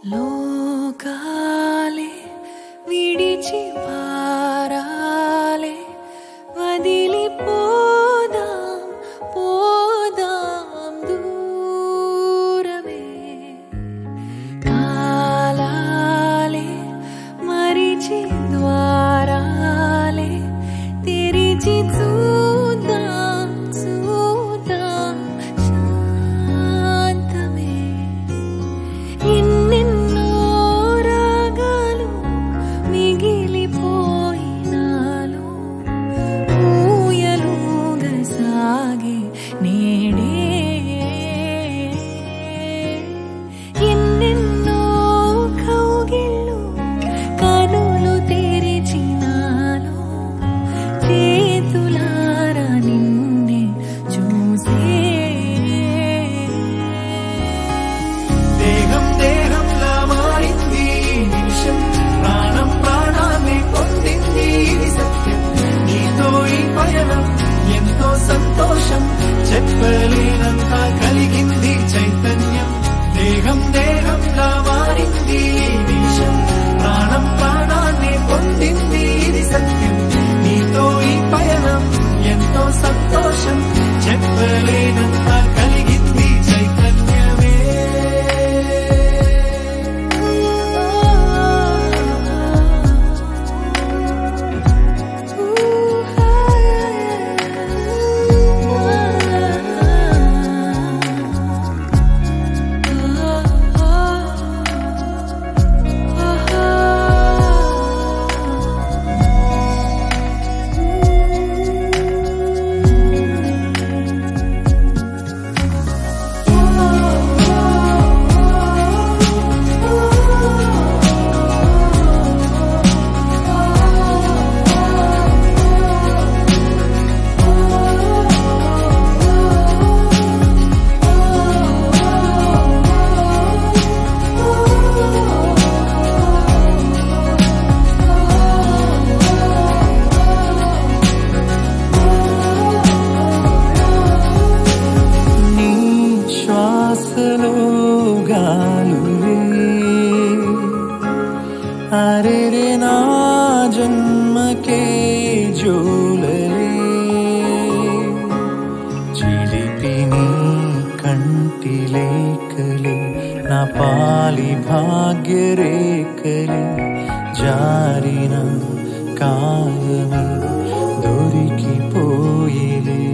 లోకాలే విడిచి పారాలే వదిలిపోదాం పోదాం దూరమే కాలాలే మరిచి ద్వారాలే తెరిచి చూద్దాం చూద్దాం శాంతమే ఎన్నెన్నో రాగాలు మిగిలిపోయినాలో ఊయలుగా సాగే నేడే ఎన్నెన్నో కౌగిళ్ళు కనులు తెరిచినాలో చేతులారా నిన్నే చూసే దేహం దేహంలా మారింది ఈ నిమిషం ప్రాణం ప్రాణాన్ని పొందింది ఇది సత్యం నీతో ఈ పయనం ఎంతో సంతోషం చెప్పలేనంత కలిగింది చైతన్యం దేహం దేహంలా మారింది ఈ నిమిషం ప్రాణం ప్రాణాన్ని పొందింది ఇది సత్యం నీతో ఈ పయనం ఎంతో సంతోషం చెప్పలేనంత కలిగింది చైతన్యమే నీ శ్వాసలో గాలులే అరెరే నా జన్మకే జోలలే చిలిపి నీ కంటి లేఖలే నా పాలి భాగ్యరేఖలే జారిన కాలమే దొరికిపోయేలే